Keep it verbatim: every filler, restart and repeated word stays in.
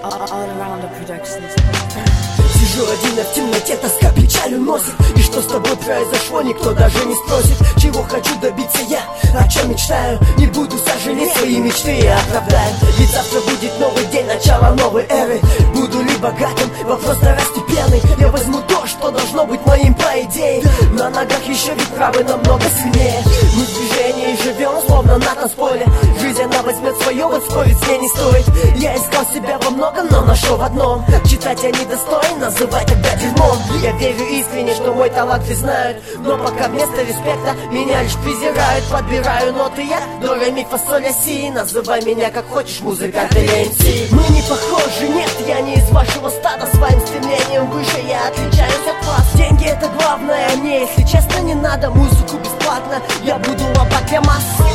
All Around Productions. Сижу один, а в темноте тоска печаль уносит. И что с тобой произошло, никто даже не спросит. Чего хочу добиться я, о чем мечтаю. Не буду сожалеть, свои мечты я оправдаю. Ведь завтра будет новый день, начало новой эры. Буду ли богатым, вопрос второстепенный. Я возьму то, что должно быть моим по идее. На ногах еще ведь правы намного сильнее. Мы в движении живем, словно на танцполе. Жизнь она возьмет свое, вот спорить с ней не стоит. Я искал себя во многом, но нашел в одном. Читать я недостоин, называть тогда дерьмом. Я верю искренне, что мой талант признают. Но пока вместо респекта меня лишь презирают. Подбираю ноты я, до ре ми фа соль ля си. Называй меня как хочешь, музыкант или эм си. Мы не похожи, нет, я не из вашего стада. Своим стремлением выше я отличаюсь от вас. Деньги это главное, мне, если честно, не надо музыку бесплатно. Я буду лопать для масс.